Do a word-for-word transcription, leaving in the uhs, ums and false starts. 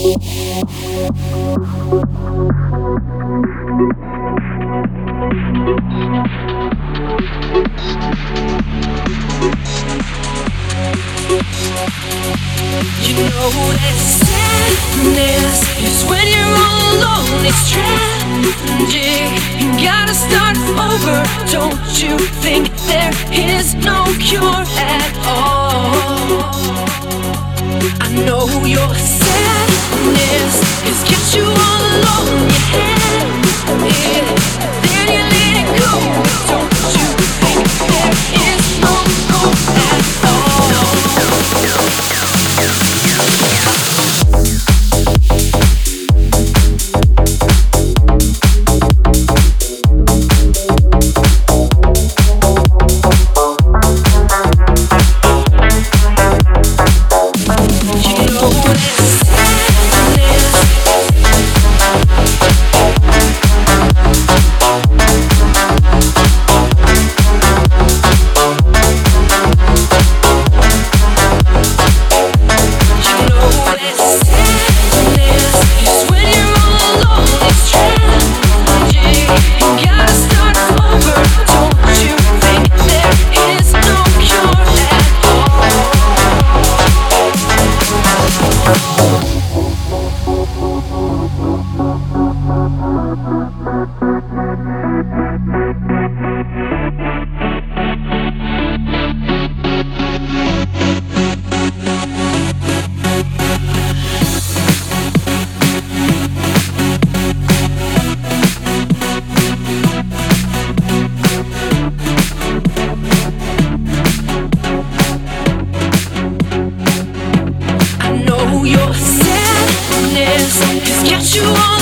You know that sadness is when you're all alone. It's tragic. You gotta start over. Don't you think there is no cure at all? I know your sadness has got you all alone. You have it, then you let it go. Don't you think there is no hope at all? Your sadness has got you on